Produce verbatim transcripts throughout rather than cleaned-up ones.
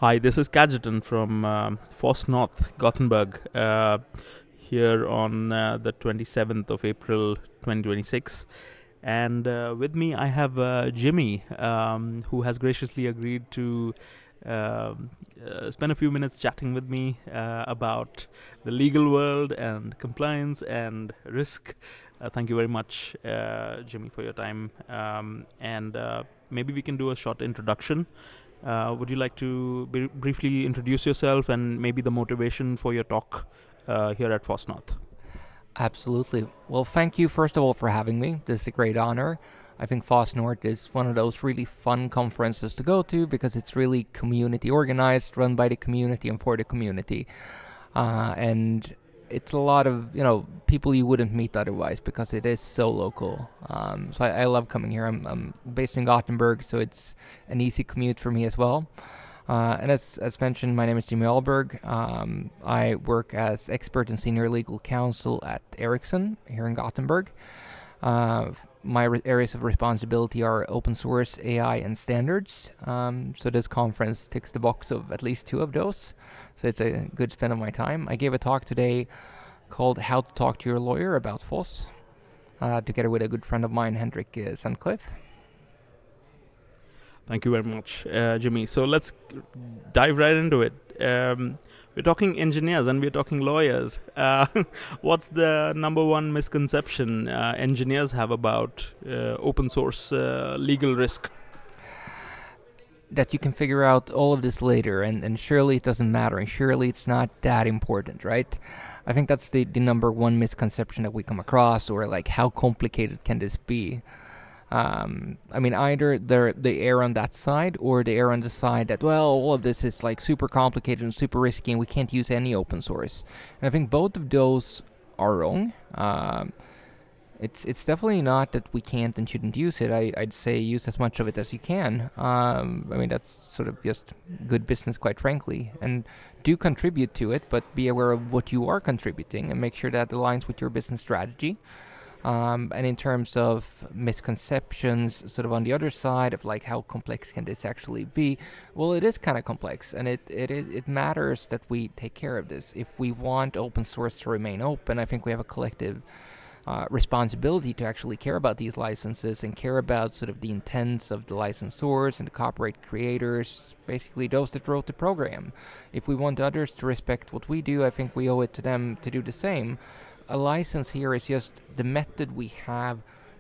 Hi, this is Kadgeton from um, Foss North, Gothenburg, uh, here on uh, the twenty-seventh of April twenty twenty-six. And uh, with me, I have uh, Jimmy, um, who has graciously agreed to um uh, spend a few minutes chatting with me uh, about the legal world and compliance and risk. Uh, thank you very much, uh, Jimmy, for your time. Um, and uh, maybe we can do a short introduction. Uh, would you like to br- briefly introduce yourself and maybe the motivation for your talk uh, here at Foss North? Absolutely. Well, thank you, first of all, for having me. This is a great honor. I think Foss North is one of those really fun conferences to go to because it's really community organized, run by the community and for the community. Uh, and it's a lot of, you know, people you wouldn't meet otherwise because it is so local. Um, so I, I love coming here. I'm, I'm based in Gothenburg, so it's an easy commute for me as well. Uh, and as, as mentioned, my name is Jimmy Alberg. Um, I work as expert and senior legal counsel at Ericsson here in Gothenburg. Uh, my re- areas of responsibility are open source, A I, and standards. Um, so this conference ticks the box of at least two of those. So it's a good spend of my time. I gave a talk today called How to Talk to Your Lawyer About Foss, uh, together with a good friend of mine, Hendrik uh, Sandcliffe. Thank you very much, uh, Jimmy. So let's dive right into it. Um, we're talking engineers and we're talking lawyers. Uh, what's the number one misconception uh, engineers have about uh, open source uh, legal risk? That you can figure out all of this later, and, and surely it doesn't matter, and surely it's not that important, right? I think that's the, the number one misconception that we come across, or like, how complicated can this be? Um, I mean, either they're, they err on that side, or they err on the side that, well, all of this is like super complicated and super risky, and we can't use any open source. And I think both of those are wrong. Um, it's it's definitely not that we can't and shouldn't use it. I, I'd say use as much of it as you can. Um, I mean, that's sort of just good business, quite frankly. And do contribute to it, but be aware of what you are contributing and make sure that aligns with your business strategy. Um, and in terms of misconceptions, sort of on the other side of like, how complex can this actually be? Well, it is kind of complex, and it it is it matters that we take care of this. If we want open source to remain open, I think we have a collective uh, responsibility to actually care about these licenses and care about sort of the intents of the licensors and the copyright creators, basically those that wrote the program. If we want others to respect what we do, I think we owe it to them to do the same. A license here is just the method we have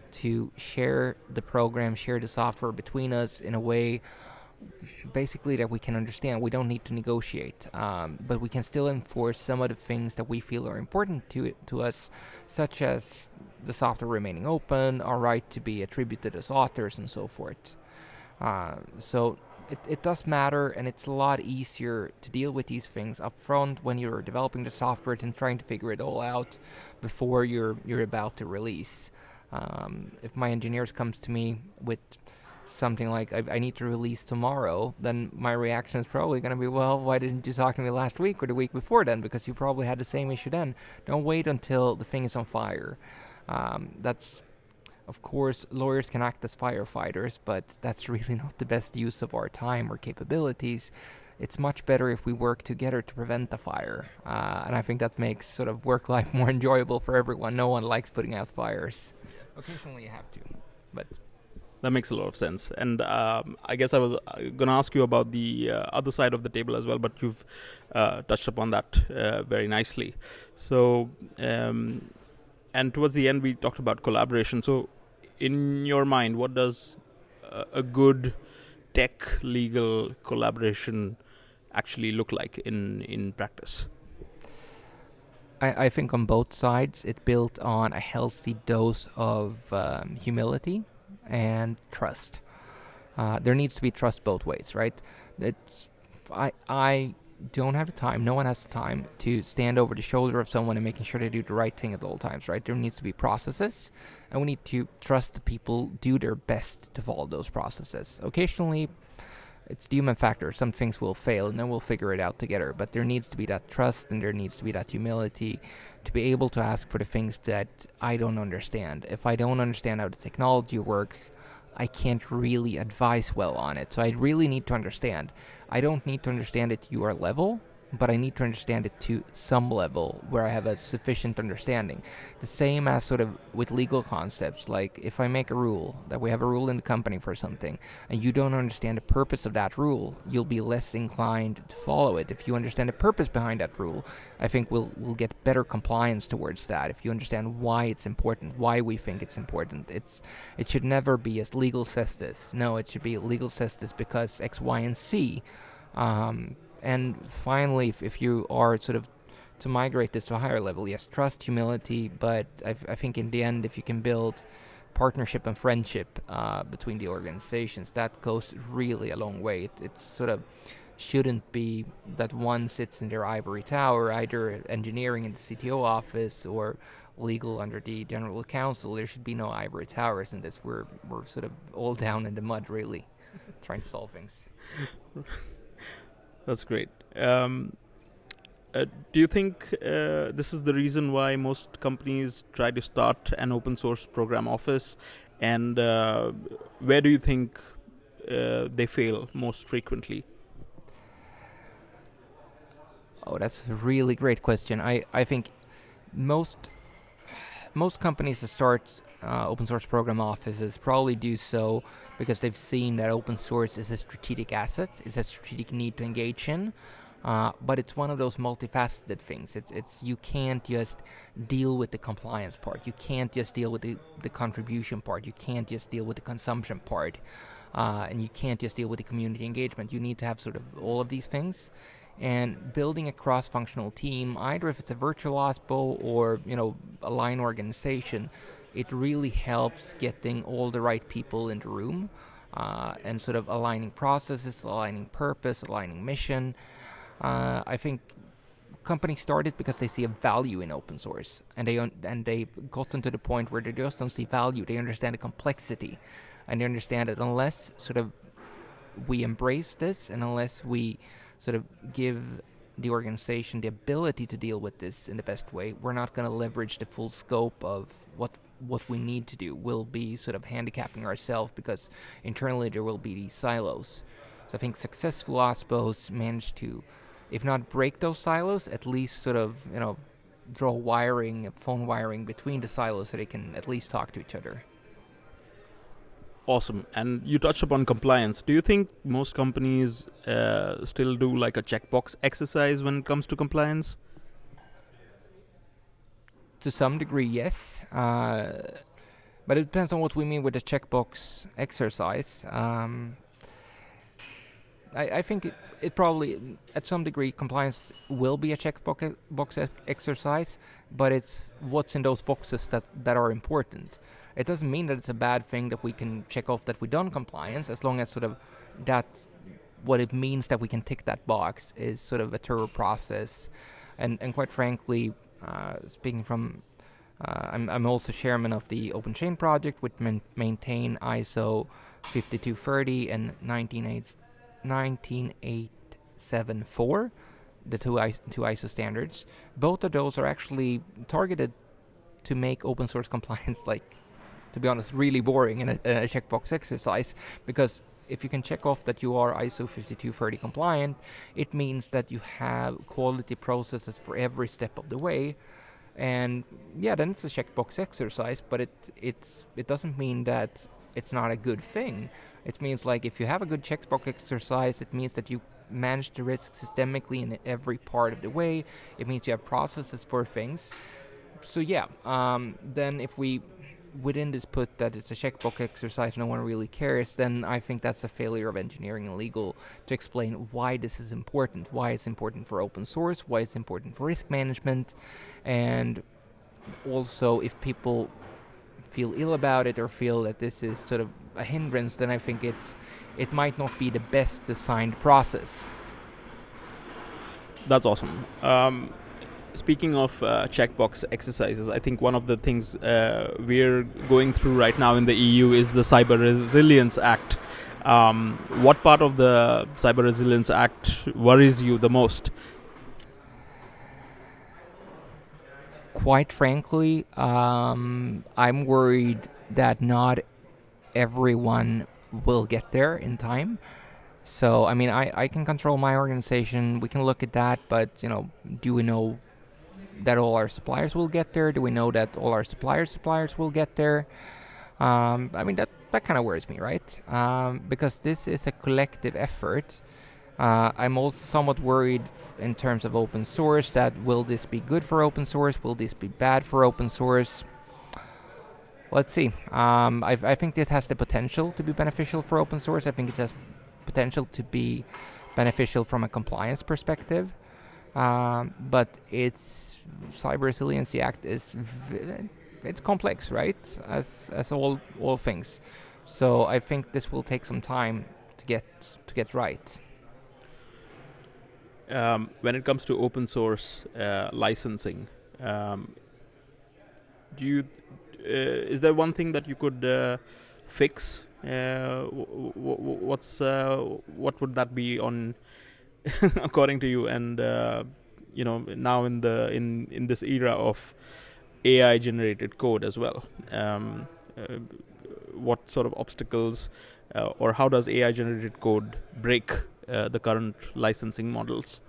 to share the program, share the software between us in a way basically that we can understand. We don't need to negotiate, um, but we can still enforce some of the things that we feel are important to it, to us, such as the software remaining open, our right to be attributed as authors, and so forth. Uh, so it, it does matter, and it's a lot easier to deal with these things up front when you're developing the software than trying to figure it all out before you're you're about to release. Um, if my engineers comes to me with something like, I, I need to release tomorrow, then my reaction is probably going to be, well, why didn't you talk to me last week or the week before then? Because you probably had the same issue then. Don't wait until the thing is on fire. Um, that's Of course, lawyers can act as firefighters, but that's really not the best use of our time or capabilities. It's much better if we work together to prevent the fire. Uh, and I think that makes sort of work life more enjoyable for everyone. No one likes putting out fires. Occasionally you have to, but That makes a lot of sense. And um, I guess I was going to ask you about the uh, other side of the table as well, but you've uh, touched upon that uh, very nicely. So, um, and towards the end, we talked about collaboration. So, in your mind, what does uh, a good tech legal collaboration actually look like in, in practice? I, I think on both sides it built on a healthy dose of um, humility and trust. Uh, there needs to be trust both ways, right? It's I I don't have the time. No one has the time to stand over the shoulder of someone and making sure they do the right thing at all times, right? There needs to be processes, and we need to trust the people do their best to follow those processes. Occasionally, it's the human factor. Some things will fail, and then we'll figure it out together. But there needs to be that trust, and there needs to be that humility to be able to ask for the things that I don't understand. If I don't understand how the technology works, I can't really advise well on it. So I really need to understand. I don't need to understand it to your level, but I need to understand it to some level where I have a sufficient understanding. The same as sort of with legal concepts, like if I make a rule, that we have a rule in the company for something, and you don't understand the purpose of that rule, you'll be less inclined to follow it. If you understand the purpose behind that rule, I think we'll we'll get better compliance towards that. If you understand why it's important, why we think it's important, it's it should never be as legal says this. No, it should be legal says this because X, Y, and Z. Um, And finally, if, if you are sort of to migrate this to a higher level, yes, trust, humility, but I, I think in the end, if you can build partnership and friendship uh, between the organizations, that goes really a long way. It, it sort of shouldn't be that one sits in their ivory tower, either engineering in the C T O office or legal under the general counsel. There should be no ivory towers in this. We're, we're sort of all down in the mud, really, trying to solve things. That's great. Um, uh, do you think uh, this is the reason why most companies try to start an open source program office? And uh, where do you think uh, they fail most frequently? Oh, that's a really great question. I, I think most most companies that start uh, open source program offices probably do so because they've seen that open source is a strategic asset, is a strategic need to engage in. Uh, but it's one of those multifaceted things. It's it's you can't just deal with the compliance part. You can't just deal with the, the contribution part. You can't just deal with the consumption part. Uh, and you can't just deal with the community engagement. You need to have sort of all of these things. And building a cross-functional team, either if it's a virtual OSPO or, you know, a line organization, it really helps getting all the right people in the room uh, and sort of aligning processes, aligning purpose, aligning mission. Uh, I think companies started because they see a value in open source, and they un- and they've gotten to the point where they just don't see value. They understand the complexity, and they understand that unless sort of we embrace this, and unless we sort of give the organization the ability to deal with this in the best way, we're not going to leverage the full scope of what what we need to do. We'll be sort of handicapping ourselves because internally there will be these silos. So I think successful OSPOs manage to, if not break those silos, at least sort of, you know, draw wiring, phone wiring between the silos so they can at least talk to each other. Awesome. And you touched upon compliance. Do you think most companies uh, still do like a checkbox exercise when it comes to compliance? To some degree, yes. Uh, but it depends on what we mean with the checkbox exercise. Um, I, I think it, it probably, at some degree, compliance will be a checkbox box e- exercise, but it's what's in those boxes that, that are important. It doesn't mean that it's a bad thing that we can check off that we've done compliance, as long as sort of that, what it means that we can tick that box is sort of a thorough process. And, and quite frankly, uh, speaking from, uh, I'm, I'm also chairman of the Open Chain project, which man- maintain I S O fifty-two thirty and nineteen eight seven four, the two, I- two I S O standards. Both of those are actually targeted to make open source compliance, like, to be honest, really boring in a, a checkbox exercise, because if you can check off that you are I S O fifty-two thirty compliant, it means that you have quality processes for every step of the way. And yeah, then it's a checkbox exercise, but it it's it doesn't mean that it's not a good thing. It means like if you have a good checkbox exercise, it means that you manage the risk systemically in every part of the way. It means you have processes for things. So yeah, um, then if we within this put that it's a checkbox exercise, no one really cares, then I think that's a failure of engineering and legal to explain why this is important, why it's important for open source, why it's important for risk management, and also if people feel ill about it or feel that this is sort of a hindrance, then I think it's it might not be the best designed process. That's awesome. Um, Speaking of uh, checkbox exercises, I think one of the things uh, we're going through right now in the E U is the Cyber Resilience Act. Um, what part of the Cyber Resilience Act worries you the most? Quite frankly, um, I'm worried that not everyone will get there in time. So, I mean, I, I can control my organization. We can look at that, but, you know, do we know that all our suppliers will get there? Do we know that all our suppliers' suppliers will get there? Um, I mean, that, that kind of worries me, right? Um, because this is a collective effort. Uh, I'm also somewhat worried f- in terms of open source that will this be good for open source? Will this be bad for open source? Let's see. Um, I, I think this has the potential to be beneficial for open source. I think it has potential to be beneficial from a compliance perspective. Um, but its Cyber Resiliency Act is v- it's complex, right? As as all all things. So I think this will take some time to get to get right. Um, when it comes to open source uh, licensing, um, do you uh, is there one thing that you could uh, fix? Uh, w- w- what's uh, what would that be on, according to you? And uh, you know, now in the in in this era of A I generated code as well, um, uh, what sort of obstacles uh, or how does A I generated code break uh, the current licensing models?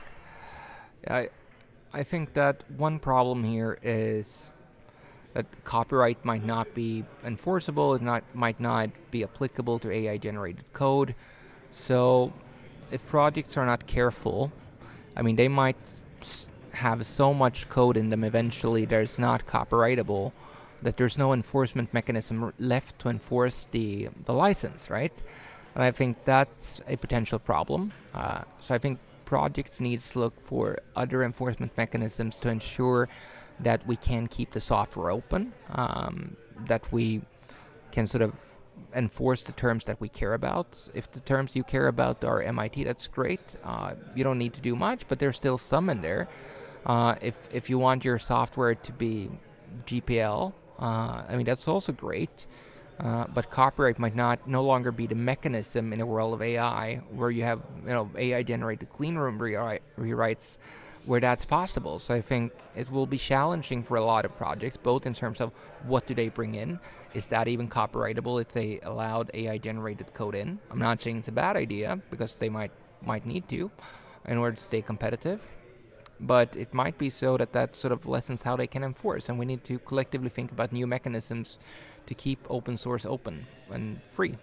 I I think that one problem here is that copyright might not be enforceable. It not might not be applicable to A I generated code. So if projects are not careful, I mean, they might s- have so much code in them eventually that it's not copyrightable, that there's no enforcement mechanism r- left to enforce the, the license, right? And I think that's a potential problem. Uh, so I think projects need to look for other enforcement mechanisms to ensure that we can keep the software open, um, that we can sort of enforce the terms that we care about. If the terms you care about are M I T, that's great. Uh, you don't need to do much, but there's still some in there. Uh, if if you want your software to be G P L, uh, I mean that's also great. Uh, but copyright might not no longer be the mechanism in a world of A I where you have you know A I generated clean room rewrite, rewrites where that's possible. So I think it will be challenging for a lot of projects, both in terms of what do they bring in. Is that even copyrightable if they allowed A I generated code in? I'm not saying it's a bad idea because they might might need to in order to stay competitive. But it might be so that that sort of lessens how they can enforce, and we need to collectively think about new mechanisms to keep open source open and free.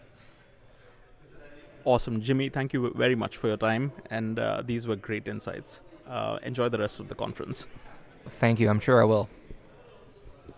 Awesome, Jimmy. Thank you very much for your time, and uh, these were great insights. Uh, enjoy the rest of the conference. Thank you. I'm sure I will.